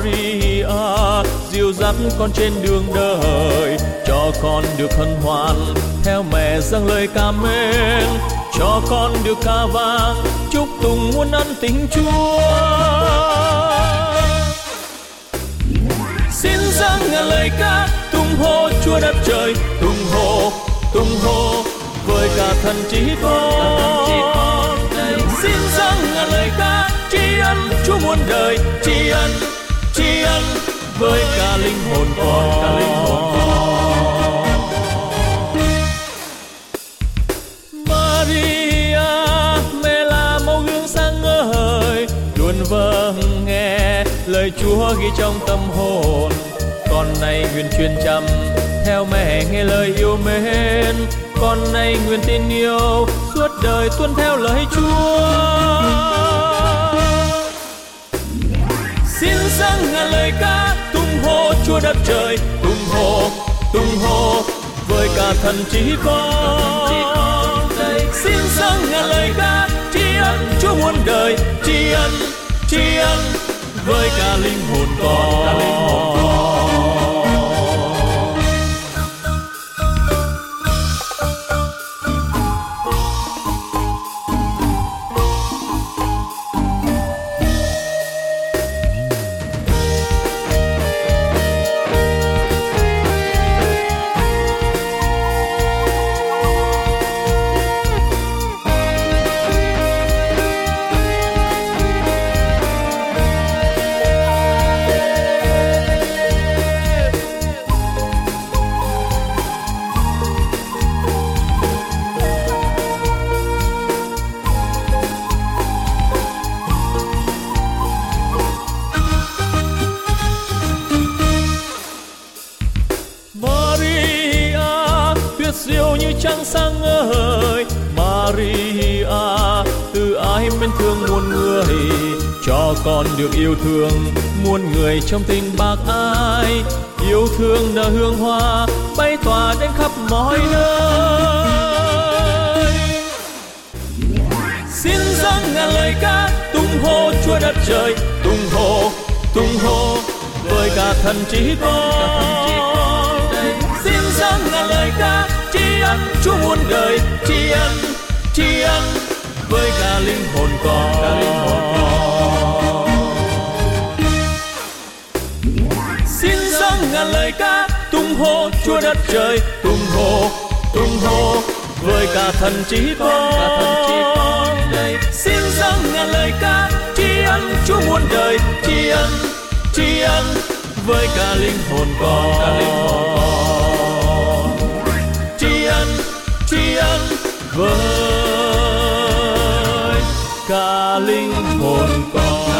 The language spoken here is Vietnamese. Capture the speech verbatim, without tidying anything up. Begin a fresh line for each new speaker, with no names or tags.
Maria dìu dắt con trên đường đời, cho con được hân hoan theo mẹ dâng lời cảm mến, cho con được ca vang chúc tụng muôn ân tình Chúa. Xin dâng ngàn lời ca tung hô Chúa đất trời, tung hô tung hô với cả thần chỉ con. Xin dâng ngàn lời ca tri ân Chúa muôn đời, tri ân tri ân với cả linh hồn con, cả linh hồn con. Maria mẹ là mẫu gương sáng ngời, luôn vâng nghe lời Chúa ghi trong tâm hồn. Con này nguyện truyền chăm theo mẹ nghe lời yêu mến, con này nguyện tin yêu suốt đời tuân theo lời Chúa. Xin dâng ngàn lời ca tung hô Chúa đất trời, tung hô tung hô với cả thần chỉ con. Xin dâng ngàn lời ca tri ân Chúa muôn đời, tri ân tri ân với cả linh hồn con, cả linh hồn con. Diệu như trăng sáng ngời, Maria từ ái mến thương muôn người, cho con được yêu thương muôn người trong tình bác ái. Yêu thương nở hương hoa bay tỏa đến khắp mọi nơi. Xin dâng ngàn lời ca tung hô Chúa đất trời, tung hô tung hô với cả thần chỉ con. Xin dâng ngàn lời ca tri ân Chúa muôn đời, tri ân tri ân với cả linh hồn con, cả linh hồn con. Xin dâng ngàn lời ca tung hô Chúa đất trời, tung hô tung hô với cả thần chỉ con. Xin dâng ngàn lời ca tri ân Chúa muôn đời, tri ân tri ân với cả linh hồn con, cả linh hồn con. Tri ân với cả linh hồn con.